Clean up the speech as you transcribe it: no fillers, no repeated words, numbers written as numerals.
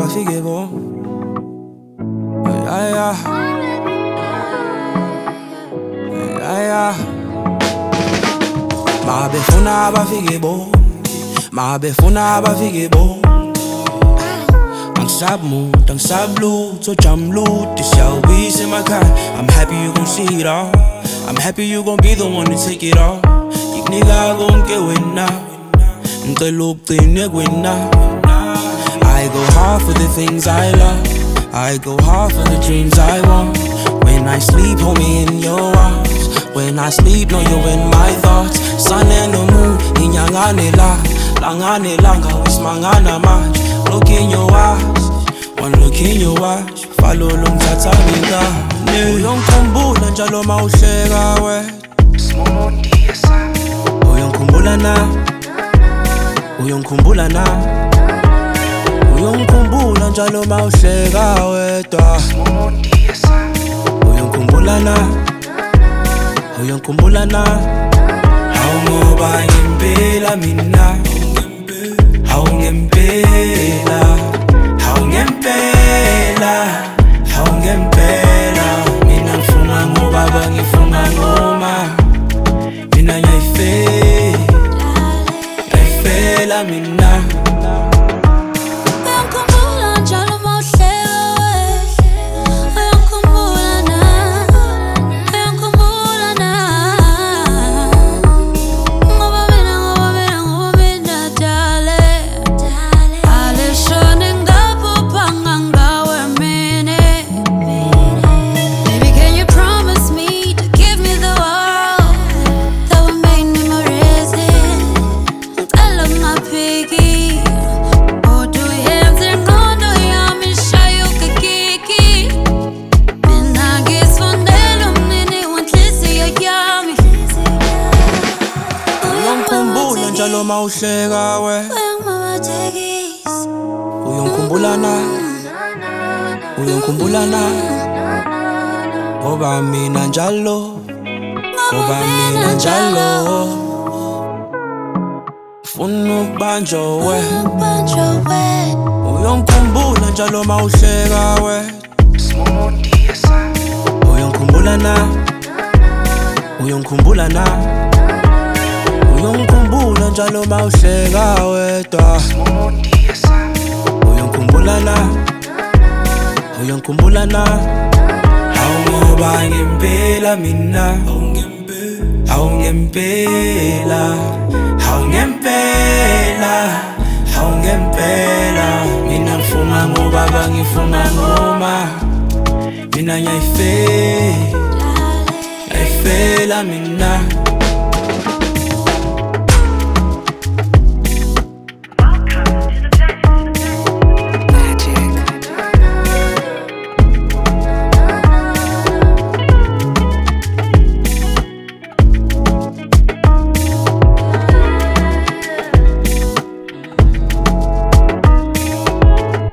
bafike bo. Ay, mabefuna bafike bo. Mabefuna bafike bo. Ang sabloot, so jamloot. This shall be in my car. I'm happy you gon' see it all. I'm happy you gon' be the one to take it all. You nigga gon' get win now. I go hard for the things I love. I go hard for the dreams I want. When I sleep, hold me in your arms. When I sleep, know you're in my thoughts. Sun and the moon, inyangane la. Langane langa, wismangana maj. Look in your eyes, one look in your eyes. Follow long tata miga. Uyongkumbula njalo mawuhleka we. Uyongkumbula na. Uyongkumbula na. Uyongkumbula njalo mawuhleka wedwa. Uyongkumbula na. Uyongkumbula na. Awungoba ngempela mina. Awungempela. Awungempela. Awungempela. Mina ngifuna ngobaba ngifuna ngoma. Mina ngiyayifela mina. Njalo mawuhleka we. Uyongkumbula na. Uyongkumbula na. Ngoba mina njalo. Ngoba mina njalo. Funa ukubanjwa we. Uyongkumbula njalo mawuhleka we. Uyongkumbula na. Uyongkumbula na. Uyongkumbula njalo mawuhleka wedwa. Uyongkumbula na. Uyongkumbula na. Awungoba ngempela mina. Awungempela. Awungempela. Awungempela. Mina ngifuna ngobaba ngifuna ngoma. Mina ngiyayifela mina.